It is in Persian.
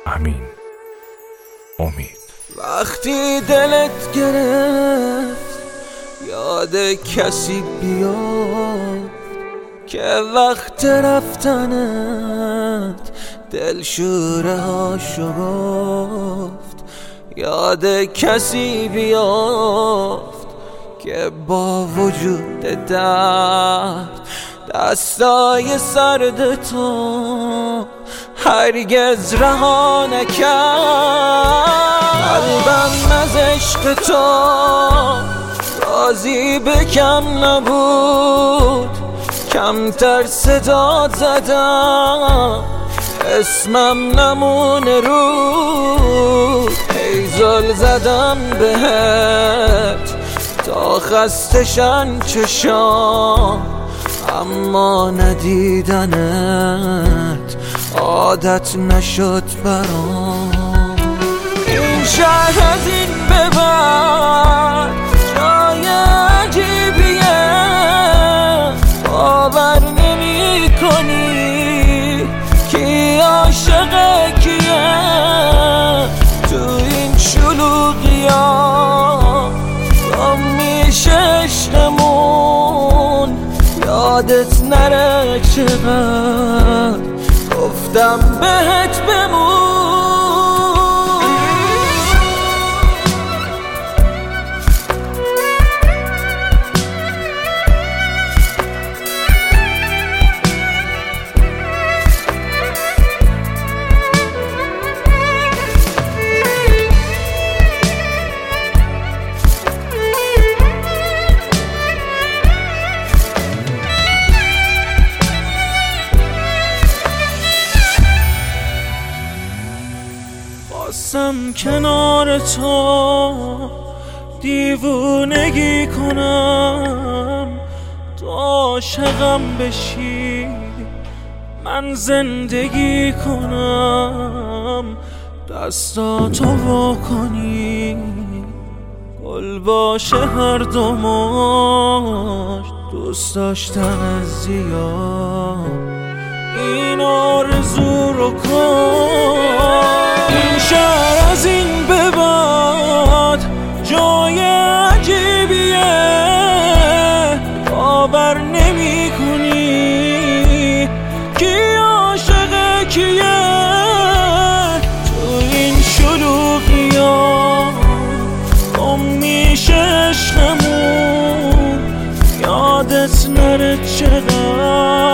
امین امید. وقتی دلت گرفت یاد کسی بیاد که وقت رفتنت دل شوره هاشو گفت، یاد کسی بیافت که با وجود درد دستای سرد تو هرگز رها نکرد. قلبم از عشق تو راضی به کم نبود، کمتر صدا زدم اسمم نمونه رود. هیزل زدم بهت تا خستشن چشام، اما ندیدنت عادت نشد برام. این شهر از این به بعد جای عجیبیه، باور نمی کنی کی عاشق کیه. تو این شلوغی‌ها گم میشه عشقمون، یادت نره چقدر گفتم بهت بمون. خواستم کنار تو دیوونگی کنم، تو عاشقم بشی من زندگی کنم. دستاتو واکنی گل باشه هر دوماش، دوست داشتن از زیاد این آرزو رو کن. این شهر از این به بعد جای عجیبیه، باور نمی کنی کی عاشق کیه. تو این شلوغی‌ها گم میشه عشقمون، یادت نره چقدر